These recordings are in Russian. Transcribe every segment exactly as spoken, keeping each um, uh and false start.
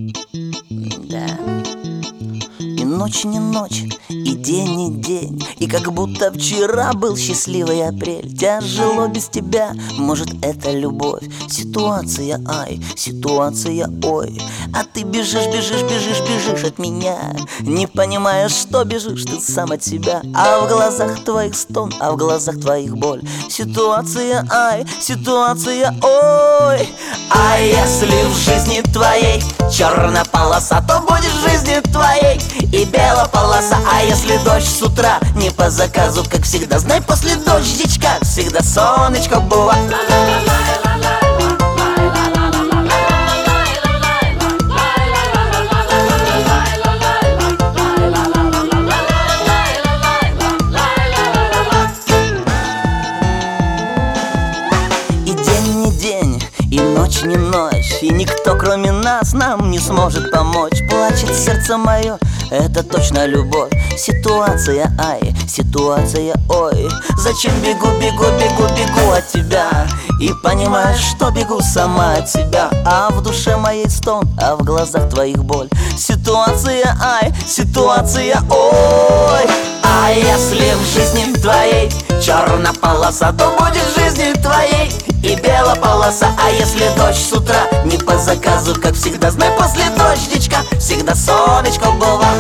Да. И ночь не ночь, и день не день, и как будто вчера был счастливый апрель. Тяжело без тебя, может это любовь. Ситуация ай, ситуация ой. А ты бежишь, бежишь, бежишь, бежишь от меня, не понимаешь, что бежишь ты сам от себя. А в глазах твоих стон, а в глазах твоих боль. Ситуация ай, ситуация ой. А если в жизни твоей черная полоса, то будет в жизни твоей и белая полоса. А если дождь с утра, не по заказу, как всегда, знай, после дождичка всегда солнышко бывает. И ночь не ночь, и никто кроме нас нам не сможет помочь. Плачет сердце мое, это точно любовь. Ситуация ай, ситуация ой. Зачем бегу, бегу, бегу, бегу от тебя, и понимаешь, что бегу сама от себя. А в душе моей стон, а в глазах твоих боль. Ситуация ай, ситуация ой. А если в жизни твоей черная полоса, то будет в жизни твоей и белая полоса. А если дождь с утра, не по заказу, как всегда, знай, после дождичка всегда солнышко бывало.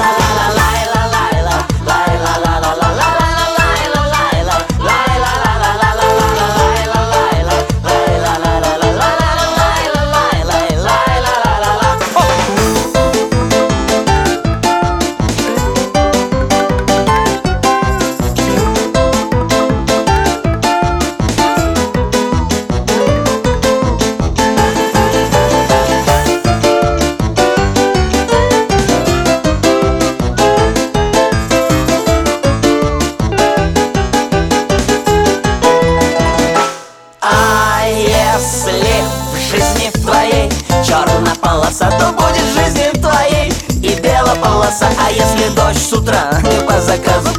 Черная полоса, то будет в жизни твоей и белая полоса. А если дождь с утра, не по заказу,